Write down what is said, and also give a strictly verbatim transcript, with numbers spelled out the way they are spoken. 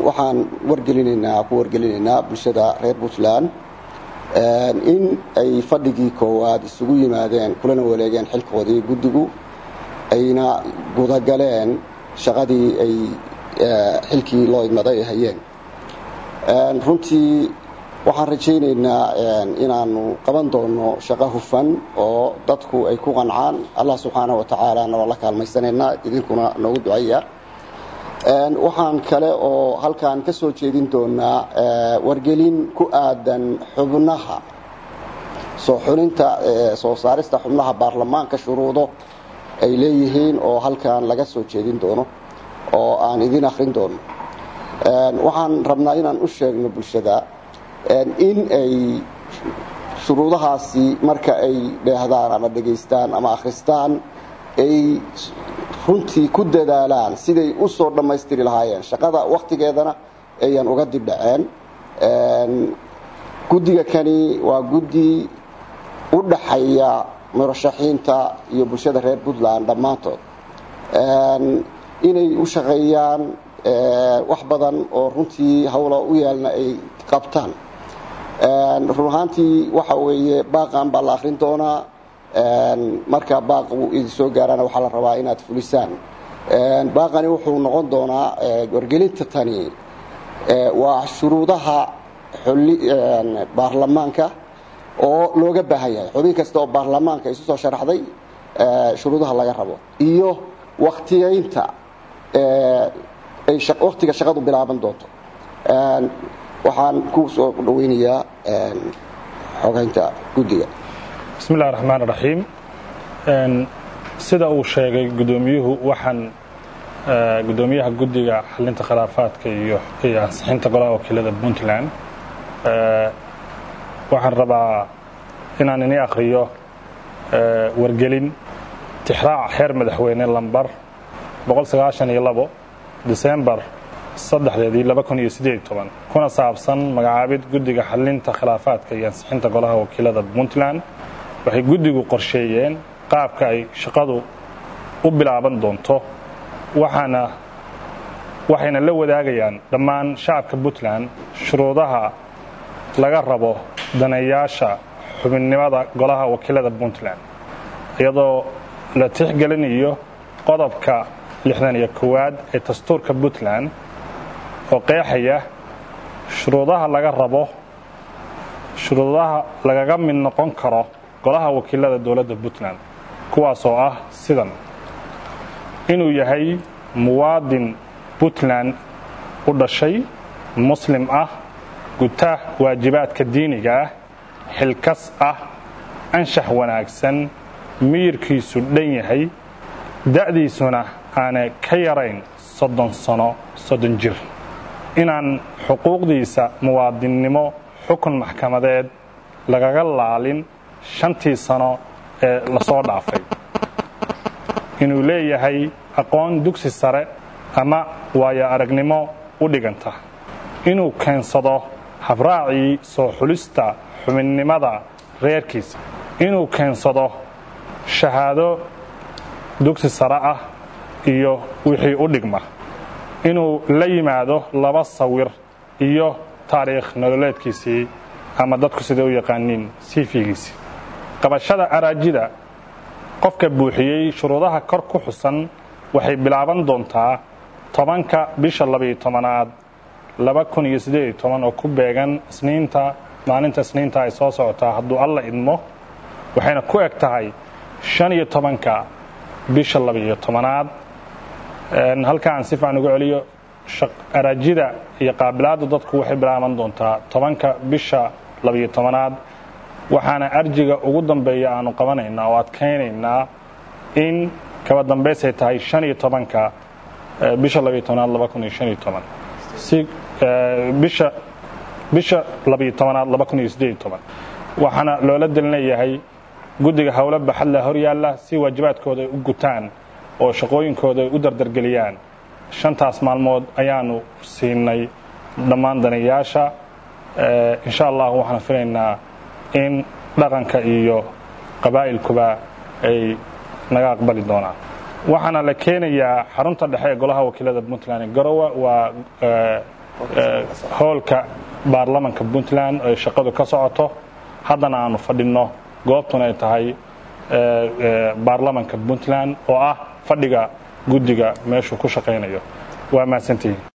waxaan wargelinaynaa ku wargelinaynaa bulshada reer Puntland in ay fadhigii koowaad isugu yimaadeen kulana waleegeen xilkoodii guddigu ayna gudagaleen shaqadii ay xilkii loo idmaday hayeen runtii waxaan rajaynaynaa inaanu qaban doono shaqo hufan oo dadku ay ku qancaan Allah subhanahu wa ta'ala na wala kaalmaysanayna idinkuna noogu duceeya waxaan kale oo halkaan ka soo jeedin doonaa wargelin ku aadan xubnaha soo xulinta soo saarista xubnaha baarlamaanka shuruudo ay leeyihiin oo halkaan laga soo jeedin doono oo aan idin akhrin doono waxaan rabnaa inaan u sheegno bulshada in ay shuruudahaasi marka ay dheehdaan ama dhageystaan ama akhristaan ay runtii ku dadaalaan siday u soo dhamaystiri lahaayeen shaqada waqtigeedana ayaan uga dib dhaceen guddiga kani waa guddi u dhaxaya murashaxiinta iyo bulshada reer Puntland dhammaantood inay u shaqeeyaan wax badan oo runtii hawlo u yeelna ay qabtaan run ahaantii waxa weeye baaqan baa la akhrin doonaa marka baaqu idin soo gaarana waxaa la rabaa inaad fulisaan baaqani wuxuu noqon doonaa wargelinta tani waa shuruudaha baarlamaanka oo looga baahan yahay xubin kasta oo baarlamaanka isu soo sharaxday shuruudaha laga rabo iyo waqtiyeynta ay waqtiga shaqadu bilaaban doonto waxaan ku soo dhaweynayaa xogeynta guddiga بسم الله الرحمن الرحيم sida uu sheegay gudoomiyuhu waxaan gudoomiyaha guddiga xalinta khilaafaadka iyo ansixinta golaha wakiilada Puntland waxaan rabaa inaan inii akhriyo wargelin tixraac xeer madaxweyne lambar boqol sagaashan iyo labo December saddexdeedii laba kun iyo siddeed iyo toban kuna saabsan magacaabid guddiga xalinta khilaafaadka iyo ansixinta golaha wakiilada Puntland waxay guddigu qorsheeyeen qaabka ay shaqadu u bilaaban doonto waxaana waxayna la wadaagayaan dhammaan shacabka Puntland shuruudaha laga rabo daneeyaasha xubinnimada golaha wakiilada Puntland iyadoo la tixgelinayo qodobka lixdan iyo koowaad ee dastuurka Puntland oo qeexaya shuruudaha laga rabo shuruudaha lagaga mid noqon karo golaha wakiilada dawladda Puntland kuwaas oo ah sidan inuu yahay muwaadin Puntland u dhashay muslim ah guta waajibaadka diiniga ah xilkas ah anshax wanaagsan miyirkiisu dhan yahay da'diisuna aanay ka yarayn soddon sano soddon jir inaan xuquuqdiisa muwaadinnimo xukun maxkamadeed lagaga laalin shantii sano ee la soo dhaafay inuu leeyahay aqoon dugsi sare ama waayo aragnimo u dhiganta inuu keensado habraacii soo xulista xubinnimada reerkiisa inuu keensado shahaado dugsi sare ah iyo wixii u dhigma inuu la yimaado laba sawir iyo taariikh nololeedkiisii ama dadku sida u yaqaaniin siifigiisii qabashada araajida qofka buuxiyey shuruudaha kor ku xusan waxay bilaaban doontaa tobanka bisha laba iyo tobanaad laba kun iyo siddeed iyo toban oo ku beegan isniinta maalinta isniinta ay soo socotaa hadduu alla idmo waxayna ku eg tahay shan iyo tobanka bisha laba iyo tobanaad halkaan si fiican ugu celiyo araajida iyo qaabilaadda dadku waxay bilaaban doontaa tobanka bisha laba iyo tobanaad waxaana arjiga ugu dambeeya aanu qabanaynaa oo adkaynaynaa in kaba dambaysay tahay shan iyo tobanka bisha laba iyo tobanaad laba kun iyo shan iyo toban si bisha bisha laba iyo tobanaad laba kun iyo siddeed iyo toban waxaana loola dalinayahay guddiga howlo baxad la hor yaalla si waajibaadkooda u gutaan oo shaqooyinkooda u dardargeliyaan shantaas maalmood ayaanu siinay dhammaan daneeyaasha insha Allah waxaan filaynaa in dhaqanka iyo qabaa'ilkuba ay naga aqbali doonaan waxaana la keenayaa xarunta dhexe ee golaha wakiilada Puntland Garowe waa hoolka baarlamanka Puntland ay shaqadu ka socoto haddana aanu fadhino goobtuna ay tahay baarlamanka Puntland oo ah fadhiga guddiga meeshu ku shaqeynayo waa maasantii